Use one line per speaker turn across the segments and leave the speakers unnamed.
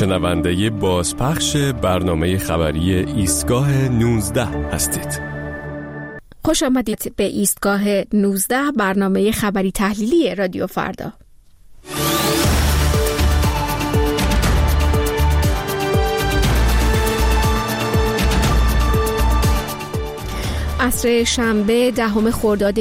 شنونده بازپخش برنامه خبری ایستگاه 19 هستید.
خوش آمدید به ایستگاه 19 برنامه خبری تحلیلی رادیو فردا. عصر شنبه 10 خرداد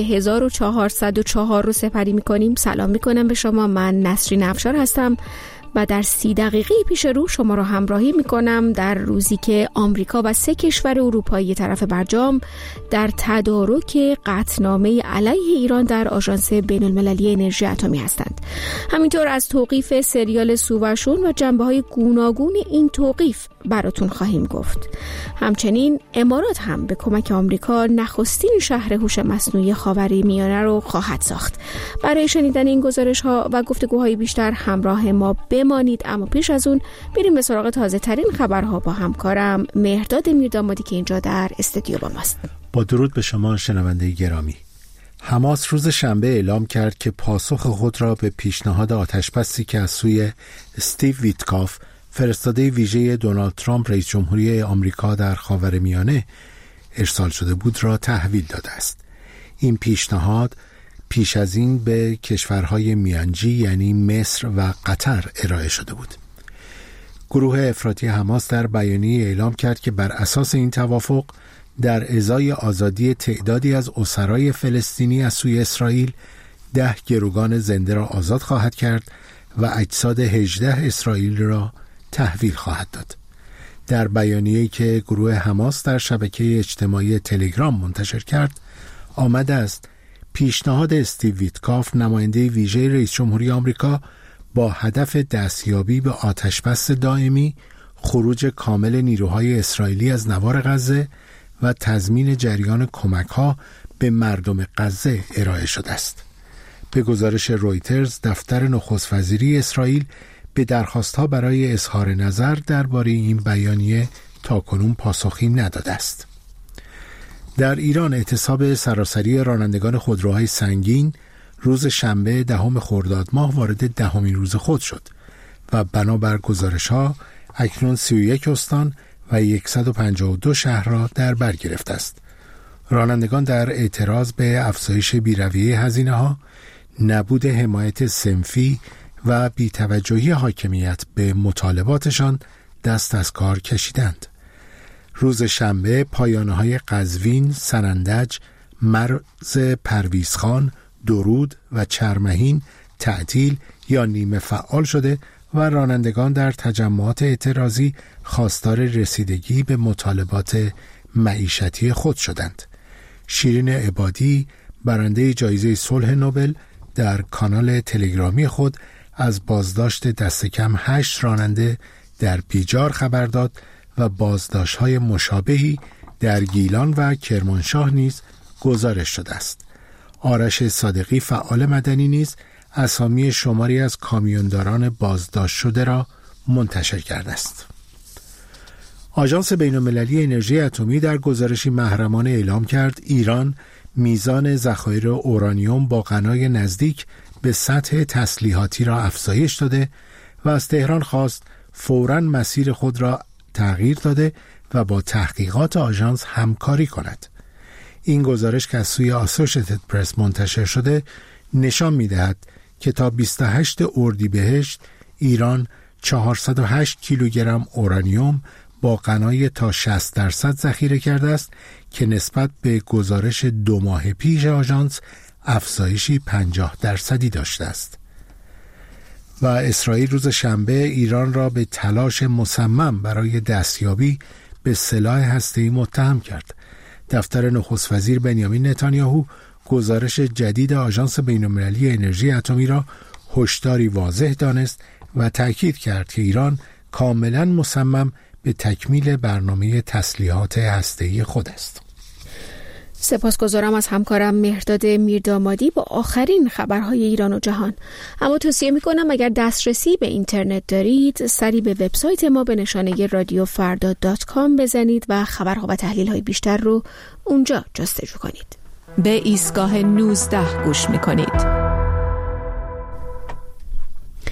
1404 رو سپری می‌کنیم. سلام می‌کنم به شما. من نسرین افشار هستم و در 30 دقیقه پیش رو شما رو همراهی می‌کنم در روزی که آمریکا و 3 کشور اروپایی طرف برجام در تدارک قطعنامه علیه ایران در آژانس بین‌المللی انرژی اتمی هستند. همینطور از توقیف سریال سوورشون و جنبه‌های گوناگون این توقیف براتون خواهیم گفت. همچنین امارات هم به کمک آمریکا نخستین شهر هوش مصنوعی خاورمیانه رو خواهد ساخت. برای شنیدن این گزارش‌ها و گفتگوهای بیشتر همراه ما بمانید، اما پیش از اون بریم به سراغ تازه ترین خبرها با همکارم مهرداد میردامادی که اینجا در استودیو با ماست.
با درود به شما شنونده گرامی. حماس روز شنبه اعلام کرد که پاسخ خود را به پیشنهاد آتشبسی که از سوی استیو ویتکاف فرستاده ویژه دونالد ترامپ رئیس جمهوری آمریکا در خاورمیانه ارسال شده بود را تحویل داده است. این پیشنهاد پیش از این به کشورهای میانجی یعنی مصر و قطر ارائه شده بود. گروه افراطی حماس در بیانیه اعلام کرد که بر اساس این توافق در ازای آزادی تعدادی از اسرای فلسطینی از سوی اسرائیل 10 گروگان زنده را آزاد خواهد کرد و اجساد 18 اسرائیل را تحویل خواهد داد. در بیانیه‌ای که گروه حماس در شبکه اجتماعی تلگرام منتشر کرد آمده است پیشنهاد استیو ویتکاف نماینده ویژه رئیس جمهوری آمریکا با هدف دستیابی به آتشبس دائمی، خروج کامل نیروهای اسرائیلی از نوار غزه و تضمین جریان کمک‌ها به مردم غزه ارائه شده است. به گزارش رویترز دفتر نخست وزیری اسرائیل به درخواست‌ها برای اظهار نظر درباره این بیانیه تاکنون پاسخی نداده است. در ایران اعتصاب سراسری رانندگان خودروهای سنگین روز شنبه 10 خرداد ماه وارد 10مین روز خود شد و بنابر گزارش‌ها اکنون 31 استان و 152 شهر را در بر گرفته است. رانندگان در اعتراض به افزایش بی‌رویه هزینه‌ها، نبود حمایت صنفی و بی‌توجهی حاکمیت به مطالباتشان دست از کار کشیدند. روز شنبه پایانه‌های قزوین، سنندج، مرز پرویزخان، درود و چرمهین تعطیل یا نیمه فعال شده و رانندگان در تجمعات اعتراضی خواستار رسیدگی به مطالبات معیشتی خود شدند. شیرین عبادی برنده جایزه صلح نوبل در کانال تلگرامی خود از بازداشت دست کم 8 راننده در بیجار خبر داد و بازداشت‌های مشابهی در گیلان و کرمانشاه نیز گزارش شده است. آرش صادقی فعال مدنی نیز اسامی شماری از کامیونداران بازداشت شده را منتشر کرده است. آژانس بین‌المللی انرژی اتمی در گزارشی محرمانه اعلام کرد ایران میزان ذخایر اورانیوم با غنای نزدیک به سطح تسلیحاتی را افزایش داده و از تهران خواست فوراً مسیر خود را تغییر داده و با تحقیقات آژانس همکاری کند. این گزارش که از سوی اسوشییتد پرس منتشر شده نشان می‌دهد که تا 28 اردیبهشت ایران 408 کیلوگرم اورانیوم با غنای تا 60% ذخیره کرده است که نسبت به گزارش 2 ماه پیش آژانس افزایشی 50% داشته است. و اسرائیل روز شنبه ایران را به تلاش مصمم برای دستیابی به سلاح هسته‌ای متهم کرد. دفتر نخست وزیر بنیامین نتانیاهو گزارش جدید آژانس بین‌المللی انرژی اتمی را هشداری واضح دانست و تأکید کرد که ایران کاملا مصمم به تکمیل برنامه تسلیحات هسته‌ای خود است.
سپاسگزارم از همکارم مهرداد میردامادی با آخرین خبرهای ایران و جهان. اما توصیه میکنم اگر دسترسی به اینترنت دارید سری به وبسایت ما به نشانه radiofarda.com بزنید و خبرها و تحلیل‌های بیشتر رو اونجا جستجو کنید.
به ایستگاه 19 گوش میکنید.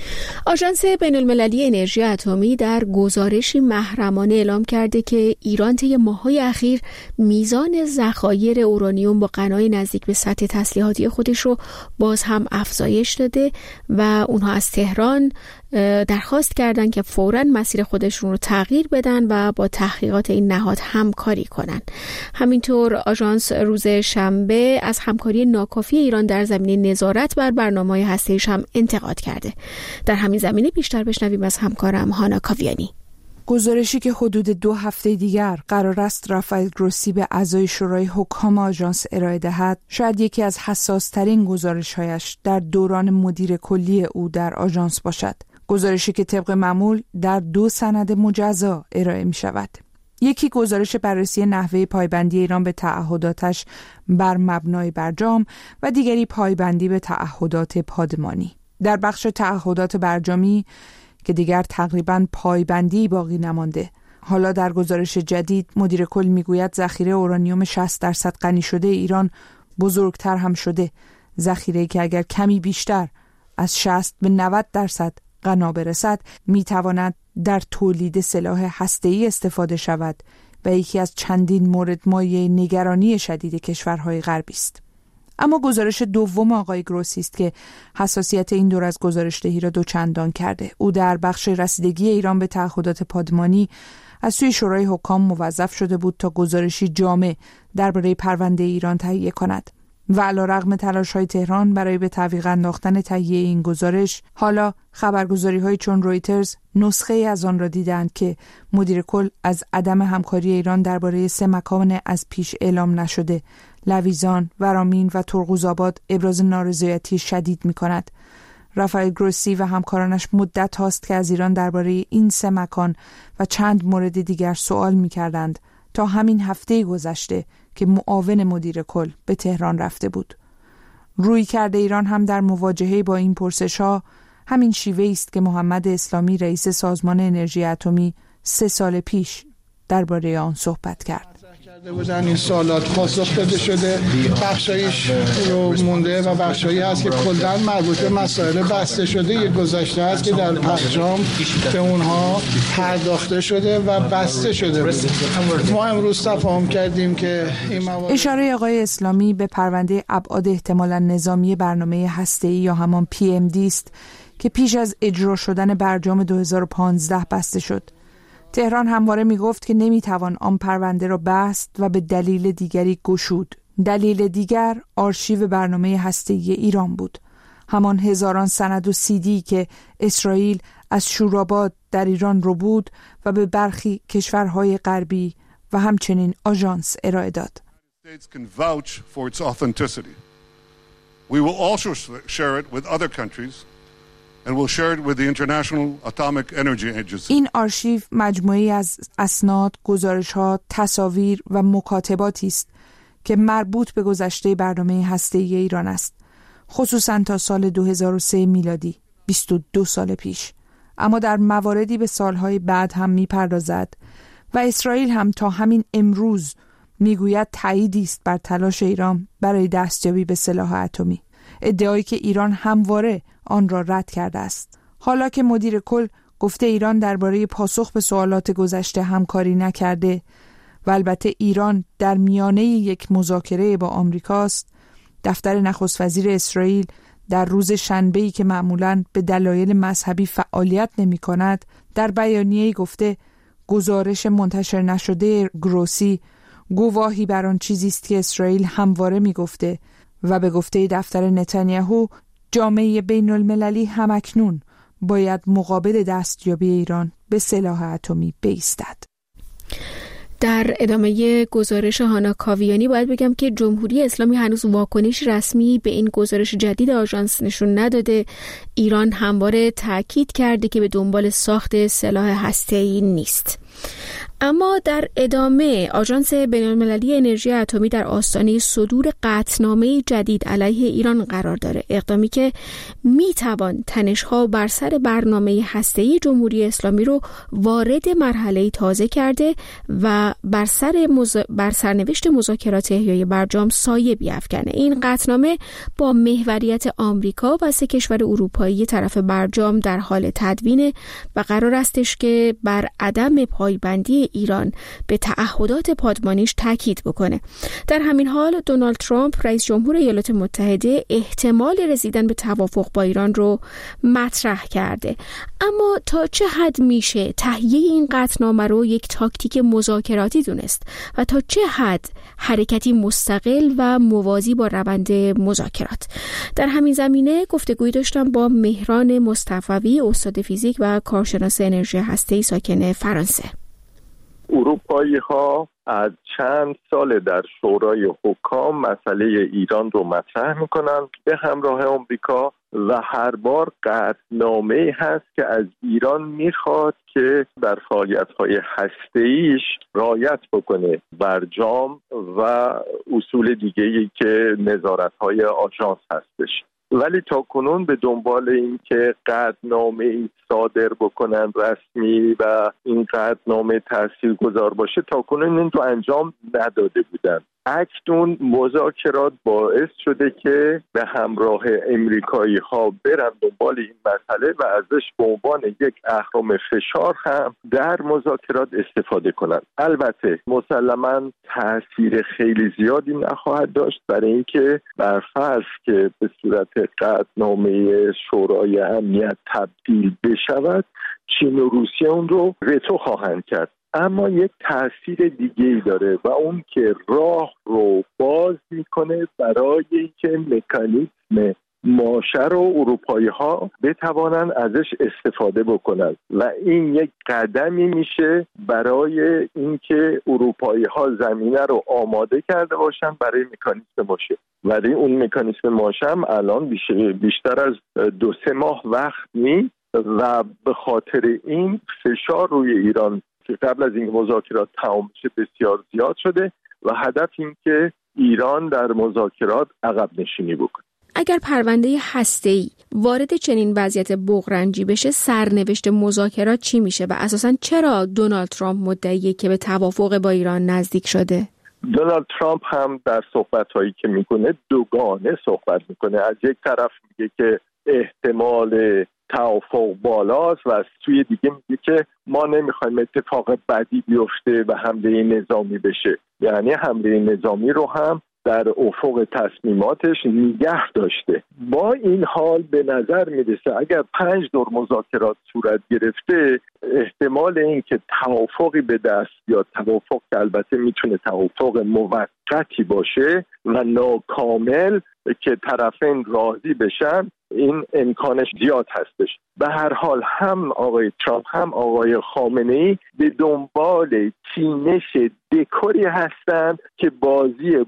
آژانس بین‌المللی انرژی اتمی در گزارشی محرمانه اعلام کرده که ایران طی ماه‌های اخیر میزان ذخایر اورانیوم با غنای نزدیک به سطح تسلیحاتی خودش رو باز هم افزایش داده و اونها از تهران درخواست کردن که فوراً مسیر خودشون رو تغییر بدن و با تحقیقات این نهاد همکاری کنن. همینطور آژانس روز شنبه از همکاری ناکافی ایران در زمینه نظارت بر برنامه‌های هسته‌ایش هم انتقاد کرده. در همین زمینه بیشتر بشنویم از همکارم هانا کاویانی.
گزارشی که حدود 2 هفته دیگر قرار است رافائل گروسی به اعضای شورای حکام آژانس ارائه دهد، شاید یکی از حساس‌ترین گزارش‌هایش در دوران مدیر کلی او در آژانس باشد. گزارشی که طبق معمول در 2 سند مجزا ارائه می شود. یکی گزارش بررسی نحوه پایبندی ایران به تعهداتش بر مبنای برجام و دیگری پایبندی به تعهدات پادمانی. در بخش تعهدات برجامی که دیگر تقریباً پایبندی باقی نمانده، حالا در گزارش جدید مدیر کل میگوید ذخیره اورانیوم 60% غنی شده ایران بزرگتر هم شده، ذخیره‌ای که اگر کمی بیشتر از 60 به 90% غنا برسد میتواند در تولید سلاح هسته‌ای استفاده شود و یکی از چندین مورد مایه نگرانی شدید کشورهای غربی است. اما گزارش دوم آقای گروسی است که حساسیت این دور از گزارش دهی را دوچندان کرده. او در بخش رسیدگی ایران به تعهدات پادمانی از سوی شورای حکام موظف شده بود تا گزارشی جامع درباره پرونده ایران تهیه کند و علیرغم تلاش‌های تهران برای به تعویق انداختن تهیه این گزارش، حالا خبرگزاری‌های چون رویترز نسخه از آن را دیدند که مدیر کل از عدم همکاری ایران درباره 3 مکان از پیش اعلام نشده، لویزان، ورامین و ترقوزآباد، ابراز نارضایتی شدید می‌کند. رافائل گروسی و همکارانش مدت هاست که از ایران درباره این 3 مکان و چند مورد دیگر سوال می‌کردند تا همین هفته گذشته که معاون مدیر کل به تهران رفته بود. رویکرد ایران هم در مواجهه با این پرسش‌ها همین شیوه است که محمد اسلامی رئیس سازمان انرژی اتمی 3 سال پیش درباره آن صحبت کرد.
بودن این سوالات پاسخ داده شده، بخشایش رو مونده و بخشایی هست که کلاً مربوط به مسائل بسته شده. یک گذشته هست که در برجام به اونها پرداخته شده و بسته شده بود. ما امروز تفاهم کردیم که این موارد.
اشاره آقای اسلامی به پرونده ابعاد احتمالاً نظامی برنامه هسته‌ای یا همان PMD است که پیش از اجرا شدن برجام 2015 بسته شد. تهران همواره می گفت که نمی توان آن پرونده را بست و به دلیل دیگری گشود. دلیل دیگر آرشیو برنامه هسته‌ای ایران بود. همان هزاران سند و CD که اسرائیل از شوراباد در ایران رو بود و به برخی کشورهای غربی و همچنین آژانس ارائه داد.
We will also share it with other countries. And we'll share it with the International Atomic Energy Agency.
این آرشیو مجموعی از اسناد، گزارش‌ها، تصاویر و مکاتباتی است که مربوط به گذشته برنامه هسته‌ای ایران است، خصوصاً تا سال 2003 میلادی، 22 سال پیش. اما در مواردی به سالهای بعد هم می‌پردازد و اسرائیل هم تا همین امروز میگوید تاییدی است بر تلاش ایران برای دستیابی به سلاح اتمی، ادعایی که ایران همواره آن را رد کرده است. حالا که مدیر کل گفته ایران درباره پاسخ به سوالات گذشته همکاری نکرده و البته ایران در میانه یک مذاکره با آمریکاست، دفتر نخست وزیر اسرائیل در روز شنبه‌ای که معمولاً به دلایل مذهبی فعالیت نمی‌کند، در بیانیه‌ای گفته گزارش منتشر نشده گروسی گواهی بر آن چیزی است که اسرائیل همواره می‌گفته و به گفته دفتر نتانیاهو جامعه بین المللی همکنون باید مقابل دستیابی ایران به سلاح اتمی بایستد.
در ادامه گزارش هانا کاویانی باید بگم که جمهوری اسلامی هنوز واکنش رسمی به این گزارش جدید آژانس نشون نداده. ایران همواره تاکید کرده که به دنبال ساخت سلاح هسته‌ای نیست. اما در ادامه آژانس بین‌المللی انرژی اتمی در آستانه صدور قطعنامه جدید علیه ایران قرار داره، اقدامی که میتوان تنش‌ها بر سر برنامه هسته‌ای جمهوری اسلامی رو وارد مرحله تازه کرده و بر سرنوشت مذاکرات احیای برجام سایه بیفکنه. این قطعنامه با محوریت آمریکا و 3 کشور اروپایی طرف برجام در حال تدوینه و قرار استش که بر عدم پایبندی ایران به تعهدات پادمانیش تاکید بکنه. در همین حال دونالد ترامپ رئیس جمهور ایالات متحده احتمال رسیدن به توافق با ایران رو مطرح کرده. اما تا چه حد میشه تهیه این قطعنامه رو یک تاکتیک مذاکراتی دونست و تا چه حد حرکتی مستقل و موازی با روند مذاکرات؟ در همین زمینه گفتگویی داشتم با مهران مصطفوی، استاد فیزیک و کارشناس انرژی هسته‌ای ساکن فرانسه.
اروپایی‌ها از چند سال در شورای حکام مسئله ایران رو مطرح میکنن به همراه آمریکا و هر بار قطعنامه‌ای هست که از ایران میخواد که در فعالیت‌های هسته‌ایش رعایت بکنه برجام و اصول دیگه‌ای که نظارت‌های آژانس هستش. ولی تا کنون به دنبال این که قطعنامه‌ای صادر بکنن رسمی و این قطعنامه تاثیرگذار باشه تا کنون این رو انجام نداده بودن. اکنون مذاکرات باعث شده که به همراه امریکایی ها برن دنبال این مسئله و ازش به عنوان یک اهرم فشار هم در مذاکرات استفاده کنند. البته مسلماً تاثیر خیلی زیادی نخواهد داشت برای اینکه بر فرض که به صورت قطعنامه شورای امنیت تبدیل بشود، چین و روسیه اون رو وتو خواهند کرد. اما یک تأثیر دیگه‌ای داره و اون که راه رو باز میکنه برای اینکه مکانیزم ماشه رو اروپایی‌ها بتوانن ازش استفاده بکنن و این یک قدمی میشه برای اینکه اروپایی‌ها زمینه رو آماده کرده باشن برای مکانیزم ماشه. ولی اون مکانیزم ماشه هم الان بیشتر از 2-3 ماه وقت نیست و به خاطر این فشار روی ایران که قبل از این مذاکرات تمام بشه بسیار زیاد شده و هدف این که ایران در مذاکرات عقب نشینی بکنه.
اگر پرونده هسته‌ای وارد چنین وضعیت بغرنجی بشه، سرنوشت مذاکرات چی میشه و اساساً چرا دونالد ترامپ مدعیه که به توافق با ایران نزدیک شده؟
دونالد ترامپ هم در صحبت‌هایی که میکنه دوگانه صحبت میکنه. از یک طرف میگه که احتمال توافق بالاست و از سوی دیگه میگه که ما نمیخوایم اتفاق بدی بیفته و حمله نظامی بشه. یعنی حمله نظامی رو هم در افق تصمیماتش نگه داشته. با این حال به نظر میرسه اگر 5 دور مذاکرات صورت گرفته، احتمال این که توافقی به دست بیاد، توافق که البته میتونه توافق موقتی باشه و ناکامل که طرفین راضی بشن، این امکانش زیاد هستش. به هر حال هم آقای ترامپ هم آقای خامنه‌ای به دنبال چینش دکوری هستند که بازی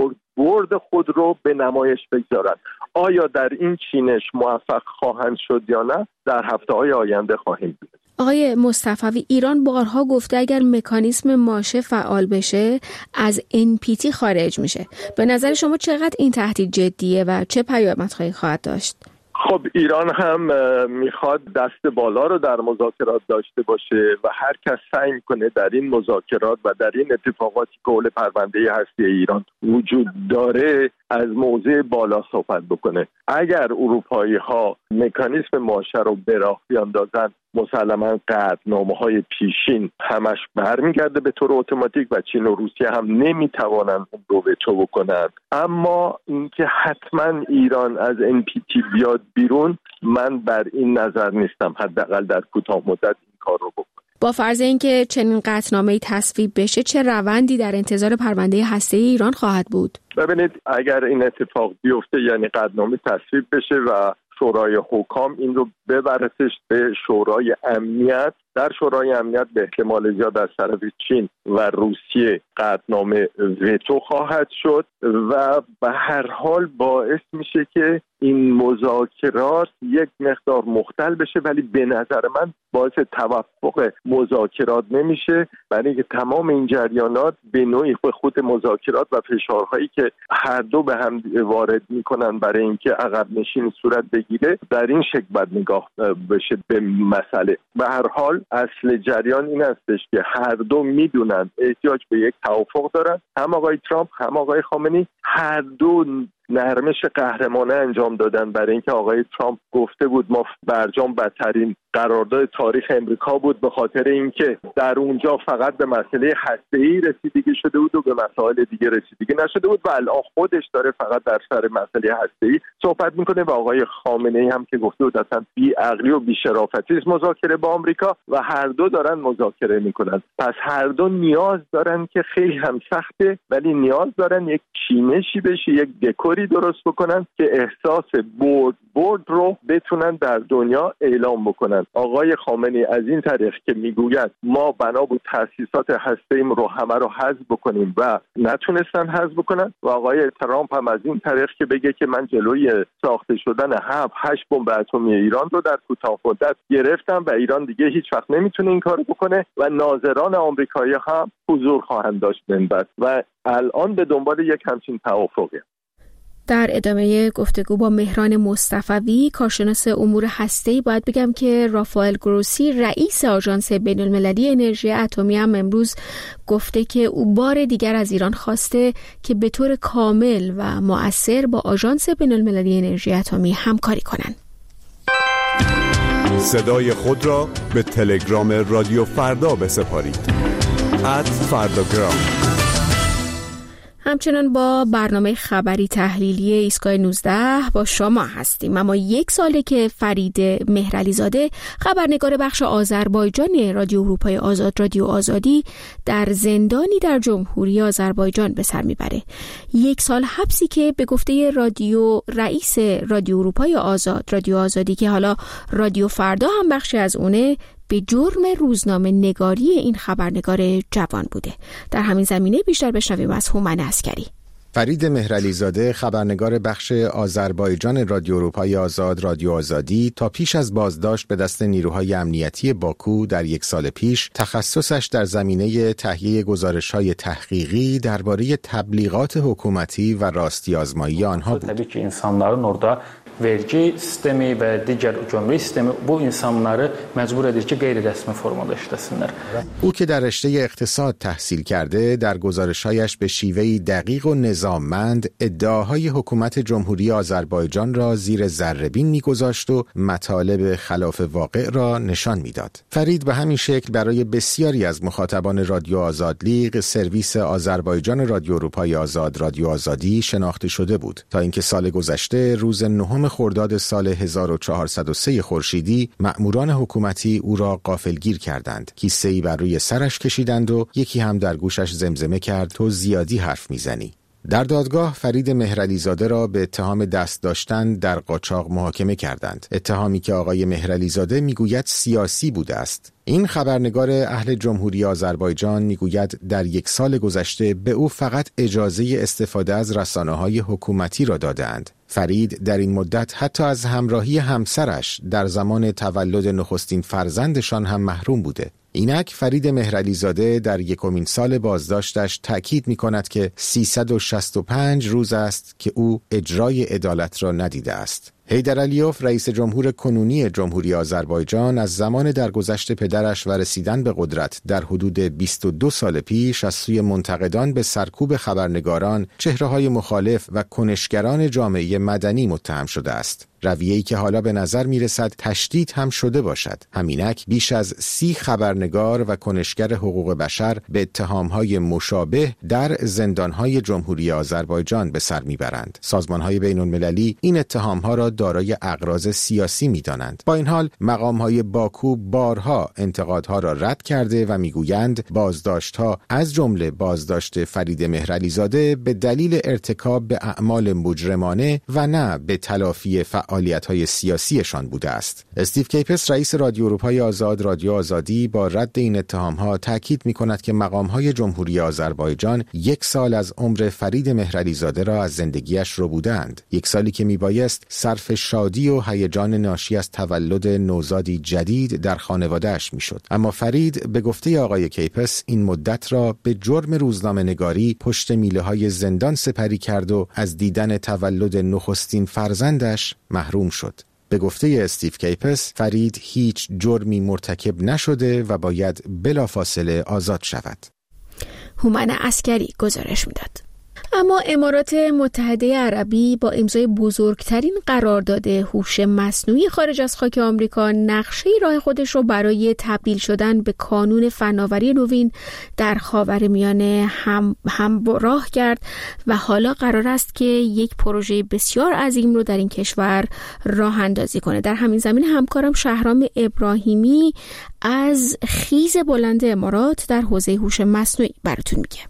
برد خود رو به نمایش بگذارن. آیا در این چینش موفق خواهند شد یا نه، در هفته‌های آینده خواهیم دید.
آقای مصطفوی، ایران بارها گفته اگر مکانیزم ماشه فعال بشه از NPT خارج میشه. به نظر شما چقدر این تهدید جدیه و چه پیامدهایی خواهد داشت؟
خب ایران هم میخواد دست بالا رو در مذاکرات داشته باشه و هر کس سعی میکنه در این مذاکرات و در این اتفاقاتی که حول پرونده هستی ایران وجود داره از موضع بالا صحبت بکنه. اگر اروپایی ها مکانیزم ماشه رو به راه بیاندازن، مسلماً قطعنامه‌های پیشین همش برمیگرده به طور اتوماتیک و چین و روسیه هم نمیتوانند اون رو وتو بکنن. اما اینکه حتما ایران از NPT بیاد بیرون، من بر این نظر نیستم، حداقل در کوتاه مدت این کار رو بکنه.
با فرض اینکه چنین قطعنامه‌ای تصویب بشه، چه روندی در انتظار پرونده هسته‌ای ایران خواهد بود؟
ببینید اگر این اتفاق بیفته، یعنی قطعنامه تصویب بشه و شورای حکام این رو ببرتش به شورای امنیت در شورای امنیت به احتمال زیاد از طرف چین و روسیه قطعنامه وتو خواهد شد و به هر حال باعث میشه که این مذاکرات یک مقدار مختل بشه، ولی به نظر من باعث توفق مذاکرات نمیشه، برای اینکه تمام این جریانات به نوعی خود مذاکرات و فشارهایی که هر دو به هم وارد میکنن برای اینکه عقب نشینی صورت بگیره، در این شکل باید نگاه بشه به مسئله. به هر حال اصل جریان این هستش که هر دو میدونن احتیاج به یک توافق دارن، هم آقای ترامپ هم آقای خامنه‌ای هر دو نرمش قهرمانه انجام دادن، برای اینکه آقای ترامپ گفته بود ما برجام بدترین قرارداد تاریخ امریکا بود، به خاطر اینکه در اونجا فقط به مسئله هسته‌ای رسیدگی شده بود و به مسائل دیگه رسیدگی نشده بود و الان خودش داره فقط در سر مسئله هسته‌ای صحبت میکنه و آقای خامنه‌ای هم که گفته بود اصلا بی‌عقلی و بی‌شرافتی است مذاکره با آمریکا و هر دو دارن مذاکره میکنن. پس هر دو نیاز دارن که خیلی هم سخته، ولی نیاز دارن یک چینشی بشه، یک دکوری درست بکنن که احساس برد رو بتونن در دنیا اعلام بکنن. آقای خامنه‌ای از این طریق که میگوید ما بنا بود تأسیسات هسته‌ایم رو همه رو حذف بکنیم و نتونستن حذف بکنن و آقای ترامپ هم از این طریق که بگه که من جلوی ساخته شدن 7-8 بمب اتمی ایران رو در کوتاه مدت گرفتم و ایران دیگه هیچ وقت نمیتونه این کارو بکنه و ناظران آمریکایی هم حضور خواهند داشت منبت و الان به دنبال یک همچین توافقی.
در ادامه گفتگو با مهران مصطفوی کارشناس امور هسته‌ای باید بگم که رافائل گروسی رئیس آژانس بین‌المللی انرژی اتمی هم امروز گفته که او بار دیگر از ایران خواسته که به طور کامل و مؤثر با آژانس بین‌المللی انرژی اتمی همکاری کنند.
صدای خود را به تلگرام رادیو فردا بسپارید. @فرداگرام.
همچنان با برنامه خبری تحلیلی ایستگاه 19 با شما هستیم. اما یک ساله که فرید مهرعلی زاده خبرنگار بخش آذربایجان رادیو اروپای آزاد رادیو آزادی در زندانی در جمهوری آذربایجان به سر میبره. یک سال حبسی که به گفته رئیس رادیو اروپای آزاد رادیو آزادی که حالا رادیو فردا هم بخشی از اونه، به جرم روزنامه نگاری این خبرنگار جوان بوده. در همین زمینه بیشتر بشنویم از هومن عسکری.
فرید مهرعلی زاده خبرنگار بخش آذربایجان رادیو اروپای آزاد رادیو آزادی تا پیش از بازداشت به دست نیروهای امنیتی باکو در یک سال پیش تخصصش در زمینه تهیه گزارش‌های تحقیقی درباره تبلیغات حکومتی و راستی آزمایی آنها بود.
Tabii ki insanların orada vergi sistemi ve diğer gömrük sistemi bu insanları mecbur edir ki qeyri-rəsmi formada işləsinlər.
او که در رشته اقتصاد تحصیل کرده در گزارش‌هایش به شیوهی دقیق و نظاممند ادعاهای حکومت جمهوری آذربایجان را زیر ذره‌بین می‌گذاشت و مطالب خلاف واقع را نشان می‌داد. فرید به همین شکل برای بسیاری از مخاطبان رادیو آزادلیق سرویس آذربایجان رادیو اروپای آزاد رادیو آزادی شناخته شده بود تا اینکه سال گذشته روز 9 خرداد سال 1403 خورشیدی مأموران حکومتی او را غافلگیر کردند. کیسه‌ای بر روی سرش کشیدند و یکی هم در گوشش زمزمه کرد تو زیادی حرف میزنی. در دادگاه فرید مهرعلی زاده را به اتهام دست داشتن در قاچاق محاکمه کردند. اتهامی که آقای مهرعلی زاده میگوید سیاسی بوده است. این خبرنگار اهل جمهوری آذربایجان میگوید در یک سال گذشته به او فقط اجازه استفاده از رسانه‌های حکومتی را دادند. فرید در این مدت حتی از همراهی همسرش در زمان تولد نخستین فرزندشان هم محروم بوده. اینک فرید مهرعلی زاده در یکمین سال بازداشتش تأکید می کند که 365 روز است که او اجرای عدالت را ندیده است. حیدر علیوف رئیس جمهور کنونی جمهوری آذربایجان از زمان درگذشت پدرش و رسیدن به قدرت در حدود 22 سال پیش از سوی منتقدان به سرکوب خبرنگاران، چهره‌های مخالف و کنشگران جامعه مدنی متهم شده است. رویه‌ای که حالا به نظر می‌رسد تشدید هم شده باشد. همینک بیش از 30 خبرنگار و کنشگر حقوق بشر به اتهام‌های مشابه در زندان‌های جمهوری آذربایجان به سر می‌برند. سازمان‌های بین‌المللی این اتهام‌ها را دارای اغراض سیاسی می‌دانند. با این حال مقام‌های باکو بارها انتقادها را رد کرده و می‌گویند بازداشت‌ها از جمله بازداشت فرید مهرعلی زاده به دلیل ارتکاب به اعمال مجرمانه و نه به تلافی فعالیت
فعالیت‌های سیاسیشان بوده است. استیو کیپس رئیس رادیو اروپای آزاد رادیو آزادی با رد این اتهام‌ها تاکید می‌کند که مقام‌های جمهوری آذربایجان 1 سال از عمر فرید مهرعلیزاده را از زندگیش ربودند. 1 سالی که میبایست صرف شادی و هیجان ناشی از تولد نوزادی جدید در خانواده‌اش میشد. اما فرید به گفته آقای کیپس این مدت را به جرم روزنامه‌نگاری پشت میله‌های زندان سپری کرد و از دیدن تولد نخستین فرزندش محروم شد. به گفته استیو کیپس فرید هیچ جرمی مرتکب نشده و باید بلافاصله آزاد شود.
هومن عسکری گزارش میداد. اما امارات متحده عربی با امضای بزرگترین قرارداد هوش مصنوعی خارج از خاک آمریکا نقشه راه خودش رو برای تبدیل شدن به کانون فناوری نوین در خاورمیانه هم راه کرد و حالا قرار است که یک پروژه بسیار عظیم رو در این کشور راه اندازی کنه. در همین زمین همکارم شهرام ابراهیمی از خیز بلند امارات در حوزه هوش مصنوعی براتون میگه.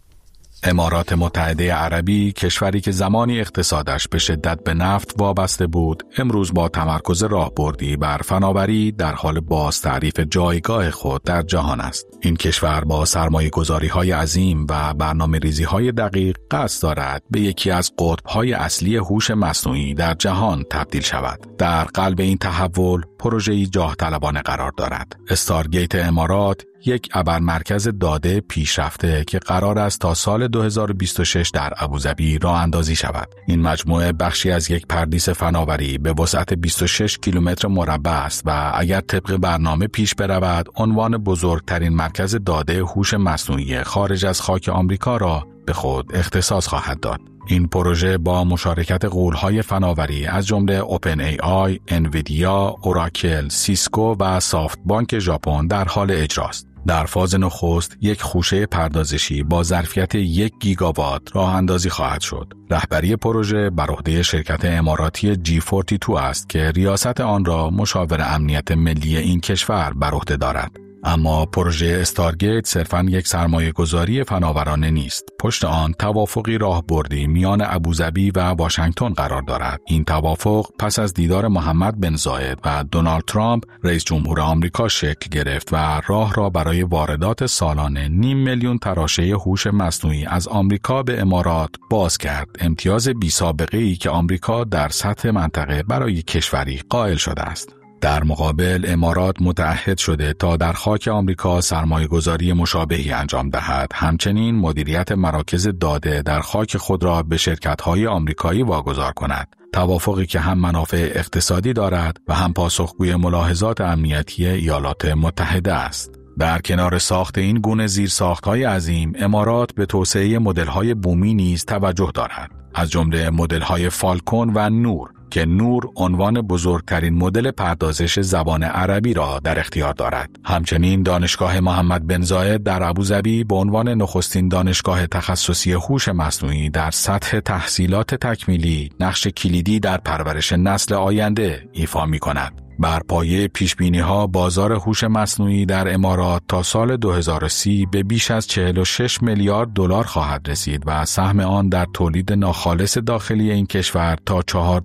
امارات متحده عربی، کشوری که زمانی اقتصادش به شدت به نفت وابسته بود، امروز با تمرکز راهبردی بر فناوری در حال بازتعریف جایگاه خود در جهان است. این کشور با سرمایه‌گذاری‌های عظیم و برنامه‌ریزی‌های دقیق قصد دارد به یکی از قطب‌های اصلی هوش مصنوعی در جهان تبدیل شود. در قلب این تحول، پروژه‌ای جاه طلبانه قرار دارد. استارگیت امارات یک ابرمرکز داده پیشرفته که قرار است تا سال 2026 در ابوظبی راه اندازی شود. این مجموعه بخشی از یک پردیس فناوری به وسعت 26 کیلومتر مربع است و اگر طبق برنامه پیش برود، عنوان بزرگترین مرکز داده هوش مصنوعی خارج از خاک آمریکا را به خود اختصاص خواهد داد. این پروژه با مشارکت غول‌های فناوری از جمله اوپن ای آی، انویدیا، اوراکل، سیسکو و سافت بانک ژاپن در حال اجراست. در فاز نخست یک خوشه پردازشی با ظرفیت 1 گیگاوات راه اندازی خواهد شد. رهبری پروژه بر عهده شرکت اماراتی G42 است که ریاست آن را مشاور امنیت ملی این کشور بر عهده دارد. اما پروژه استارگیت صرفاً یک سرمایه‌گذاری فناورانه نیست. پشت آن توافقی راهبردی میان ابوظبی و واشنگتن قرار دارد. این توافق پس از دیدار محمد بن زاید و دونالد ترامپ رئیس جمهور آمریکا شکل گرفت و راه را برای واردات سالانه 500,000 تراشه هوش مصنوعی از آمریکا به امارات باز کرد. امتیاز بی‌سابقه‌ای که آمریکا در سطح منطقه برای کشوری قائل شده است. در مقابل امارات متعهد شده تا در خاک آمریکا سرمایه‌گذاری مشابهی انجام دهد. همچنین مدیریت مراکز داده در خاک خود را به شرکت‌های آمریکایی واگذار کند. توافقی که هم منافع اقتصادی دارد و هم پاسخگوی ملاحظات امنیتی ایالات متحده است. در کنار ساخت این گونه زیرساخت‌های عظیم، امارات به توسعه مدل‌های بومی نیز توجه دارد. از جمله مدل‌های فالکون و نور که نور عنوان بزرگترین مدل پردازش زبان عربی را در اختیار دارد. همچنین دانشگاه محمد بن زاید در ابوظبی به عنوان نخستین دانشگاه تخصصی هوش مصنوعی در سطح تحصیلات تکمیلی نقش کلیدی در پرورش نسل آینده ایفا می‌کند. بر پایه پیشبینی‌ها بازار هوش مصنوعی در امارات تا سال 2030 به بیش از 46 میلیارد دلار خواهد رسید و سهم آن در تولید ناخالص داخلی این کشور تا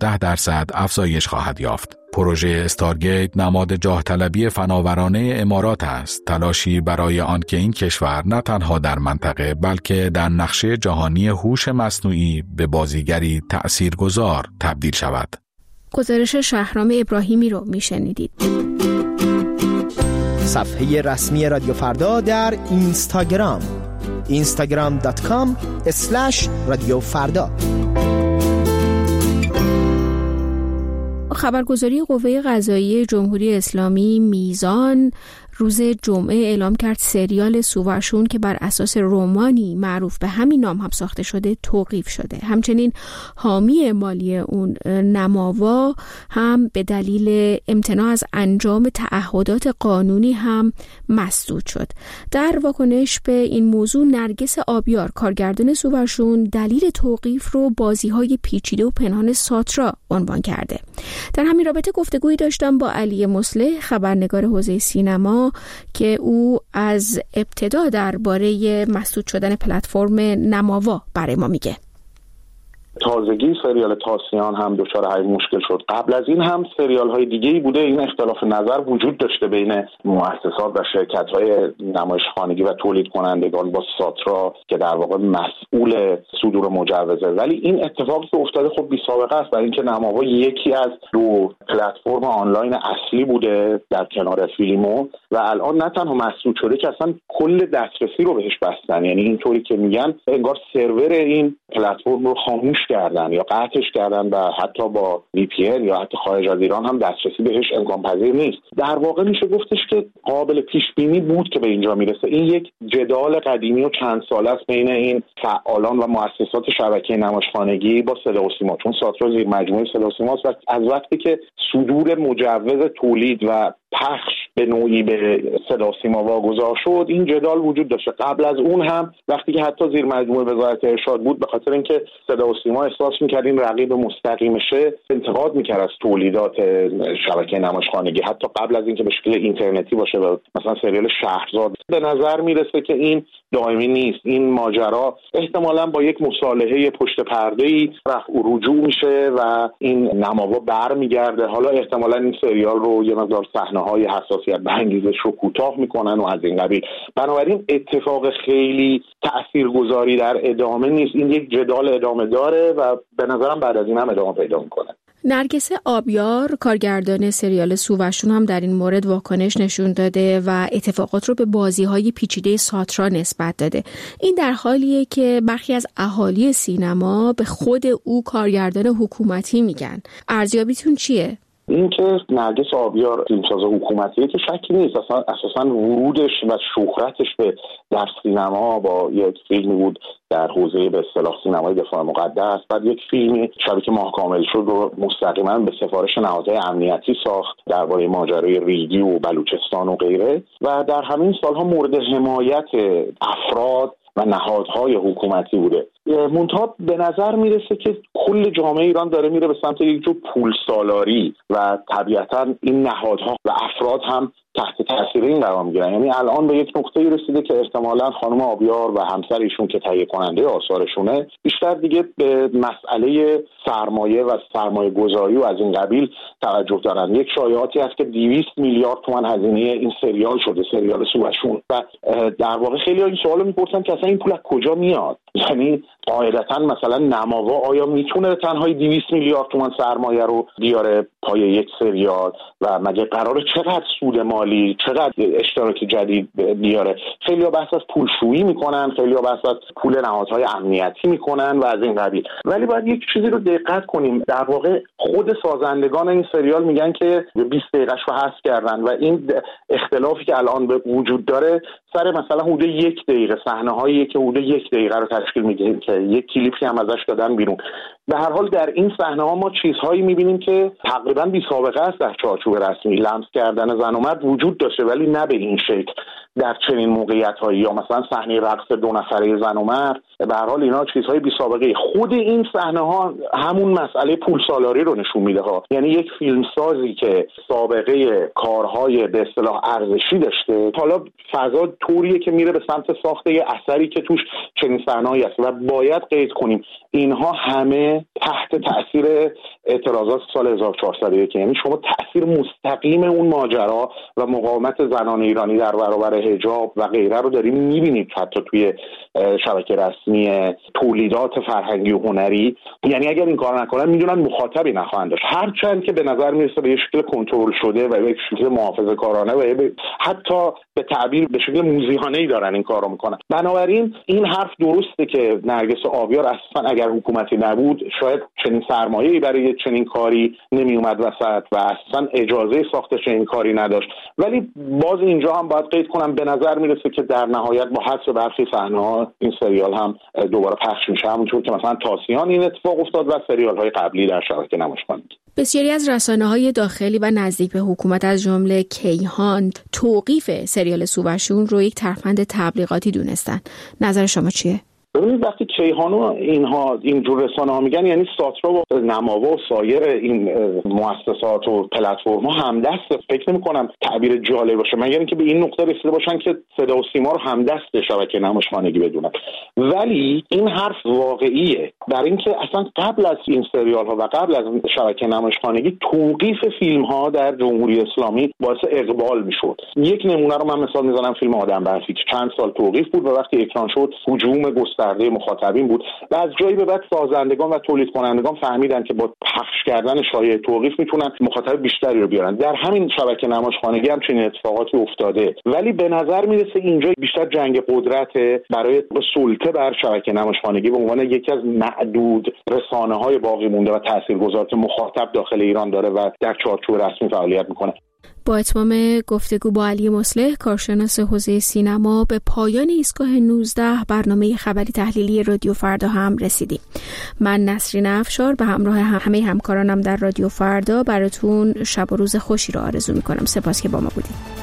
14% افزایش خواهد یافت. پروژه استارگیت نماد جاه طلبی فناورانه امارات است، تلاشی برای آنکه این کشور نه تنها در منطقه بلکه در نقشه جهانی هوش مصنوعی به بازیگری تأثیرگذار تبدیل شود.
گزارش شهرام ابراهیمی رو میشنیدید.
صفحه رسمی رادیو فردا در اینستاگرام instagram.com/رادیوفردا.
خبرگزاری قوه قضاییه جمهوری اسلامی میزان روز جمعه اعلام کرد سریال سوورشون که بر اساس رمانی معروف به همین نام هم ساخته شده توقیف شده. همچنین حامی مالی اون نماوا هم به دلیل امتناع از انجام تعهدات قانونی هم مسدود شد. در واکنش به این موضوع نرگس آبیار کارگردان سوورشون دلیل توقیف رو بازی‌های پیچیده و پنهان ساترا عنوان کرده. در همین رابطه گفتگویی داشتم با علی مصلح خبرنگار حوزه سینما که او از ابتدا درباره مسدود شدن پلتفرم نماوا برای ما میگه.
تازگی سریال تاسیان هم دچار همین مشکل شد. قبل از این هم سریال های دیگه‌ای بوده این اختلاف نظر وجود داشته بین مؤسسات و شرکت‌های نمایشخانگی و تولید کنندگان با ساترا که در واقع مسئول صدور مجوزه، ولی این اتفاقی که افتاده خب بی سابقه است، برای اینکه نماوا یکی از دو پلتفرم آنلاین اصلی بوده در کنار فیلمو و الان نه تنها مسدود شده که اصلا کل دسترسی رو بهش بستن. یعنی اینطوری که میگن انگار سرور این پلتفرم رو خاموش کردن یا قطعش کردن و حتی با VPN یا حتی خارج از ایران هم دسترسی بهش امکان پذیر نیست. در واقع میشه گفتش که قابل پیش بینی بود که به اینجا میرسه. این یک جدال قدیمی و چند ساله است بین این فعالان و مؤسسات شبکه نمایشخانگی با صدا و سیما، چون ساترا زیر مجموعه صدا و سیماست و از وقتی که صدور مجوز تولید و پخش به نوعی به صدا و سیما واگذار شد این جدال وجود داشته. قبل از اون هم وقتی که حتی زیر مجموعه وزارت ارشاد بود به خاطر اینکه صدا و سیما احساس می‌کرد این رقیب مستقیمشه انتقاد می‌کرد از تولیدات شبکه نمایشخانگی حتی قبل از اینکه به شکل اینترنتی باشه و مثلا سریال شهرزاد. به نظر میرسه که این دائمی نیست. این ماجرا احتمالاً با یک مصالحه پشت پرده‌ای رفع و رجوع میشه و این نماوا برمیگرده. حالا احتمالاً این سریال رو یه مقدار صحنه‌های حساسیت برانگیزش رو کوتاه میکنن و از این قبیل. بنابراین اتفاق خیلی تاثیرگذاری در ادامه نیست. این یک جدال ادامه داره و به نظرم بعد از این هم ادامه پیدا میکنه.
نرگس آبیار کارگردان سریال سووشون هم در این مورد واکنش نشون داده و اتفاقات رو به بازی‌های پیچیده ساترا نسبت داده. این در حالیه که برخی از اهالی سینما به خود او کارگردان حکومتی میگن. ارزیابیتون چیه؟
این که نرگس آبیار فیلمساز حکومتیه که شکی نیست. اساساً ورودش و شهرتش به در سینما با یک فیلمی بود در حوزه به اصطلاح سینمای دفاع مقدس، بعد یک فیلمی شبی که ماه کامل شد رو مستقیما به سفارش نهادهای امنیتی ساخت درباره ماجرای ریگی و بلوچستان و غیره و در همین سالها مورد حمایت افراد و نهادهای حکومتی بوده. منتها به نظر میرسه که کل جامعه ایران داره میره به سمت یک جور پول سالاری و طبیعتا این نهادها و افراد هم تحت تاثیر این قرار میگیرن. یعنی الان به یک نقطه‌ای رسیده که احتمالاً خانم آبیار و همسر ایشون که تهیه کننده آثارشونه بیشتر دیگه به مسئله سرمایه و سرمایه گذاری و از این قبیل توجه دارن. یک شایعاتی هست که 200 میلیارد تومان هزینه این سریال شده، سریال سووشون، و در واقع خیلی این سوالو میپرسن که اصلا این پول از کجا میاد. یعنی قاعدتاً مثلا نماوا آیا میتونه تنهای 200 میلیارد تومان سرمایه رو بیاره پای یک سریال و مگه قراره چقدر سود مالی، چقدر اشتراک جدید بیاره؟ خیلی‌ها بحث از پولشویی میکنن، خیلی‌ها بحث از پول نهادهای امنیتی میکنن و از این قبیل. ولی باید یک چیزی رو دقت کنیم. در واقع خود سازندگان این سریال میگن که 20 دقیقه‌اش رو حذف کردن و این اختلافی که الان به وجود داره سر مثلا حدود 1 دقیقه صحنه‌هایی که حدود 1 دقیقه رو تشکیل میده که یک کلیپی هم ازش دادن بیرون. به هر حال در این صحنه‌ها ما چیزهایی می‌بینیم که تقریباً بی سابقه است در چارچوب رسمی. لمس کردن زن و مرد وجود داشته ولی نه به این شکل در چنین موقعیت‌هایی، یا مثلا صحنه رقص 2 نفره زن و مرد. به هر حال اینا چیزهای بی سابقه. خود این صحنه‌ها همون مسئله پول سالاری رو نشون میده ها. یعنی یک فیلمسازی که سابقه کارهای به اصطلاح ارزشی داشته حالا فضا طوریه که میره به سمت ساخت یه اثری که توش چنین صحنه‌ای هست و باید قید کنیم اینها همه تحت تاثیر اعتراضات سال 1401. یعنی شما تاثیر مستقیم اون ماجرا و مقاومت زنان ایرانی در برابر حجاب و غیره رو داریم میبینید حتی توی شبکه رسمی تولیدات فرهنگی و هنری. یعنی اگر این کار نکنن میدونن مخاطبی نخواهند داشت، هرچند که به نظر میرسه به شکل کنترل شده و به شکل محافظه‌کارانه و حتی به تعبیر به شکل موذیانه‌ای دارن این کارو میکنن. بنابراین این حرف درسته که نرگس آبیار اصلا اگر حکومتی نبود شاید چنین سرمایه‌ای برای چنین کاری نمی اومد وسط و اصلا اجازه ساخت چنین کاری نداشت. ولی باز اینجا هم باید قید کنم به نظر میرسه که در نهایت با حذف برخی صحنه‌ها این سریال هم دوباره پخش میشه، همونطور که مثلا تاسیان این اتفاق افتاد و سریال‌های قبلی در شبکه نمایشخانگی.
بسیاری از رسانه‌های داخلی و نزدیک به حکومت از جمله کیهان توقیف سریال سووشون رو یک ترفند تبلیغاتی دونستن. نظر شما چیه؟
ببینید وقتی کیهان و اینجور رسانه ها میگن یعنی ساترا و نماوا و سایر این مؤسسات و پلتفرم ها همدست. فکر نمی‌کنم تعبیر جالب باشه مگر اینکه به این نقطه رسیده باشن که صدا و سیما رو همدست شبکه نمایشخوانگی بدونن. ولی این حرف واقعیه، برای اینکه اصلا قبل از این سریال ها و قبل از شبکه نمایشخوانگی توقیف فیلم ها در جمهوری اسلامی باعث اقبال میشد. یک نمونه رو من مثال میزنم، فیلم آدم برفی که چند سال توقیف بود و وقتی اکران شد هجوم گسترده مخاطبین بود و از جایی به بعد سازندگان و تولید کنندگان فهمیدن که با پخش کردن شایعه توقیف میتونن مخاطب بیشتری رو بیارن. در همین شبکه نمایشخوانگی هم چنین اتفاقاتی افتاده، ولی به نظر میرسه اینجا بیشتر جنگ قدرت برای سلطه بر شبکه نمایشخوانگی به عنوان یکی از معدود رسانه‌های باقی مونده و تاثیرگذار که مخاطب داخل ایران داره و در چارچوب رسمی فعالیت میکنه.
با اتمام گفتگو با علی مصلح، کارشناس حوزه سینما، به پایان ایستگاه 19 برنامه خبری تحلیلی رادیو فردا هم رسیدیم. من نسرین افشار به همراه همه همکارانم در رادیو فردا براتون شب و روز خوشی رو آرزو میکنم. سپاس که با ما بودید.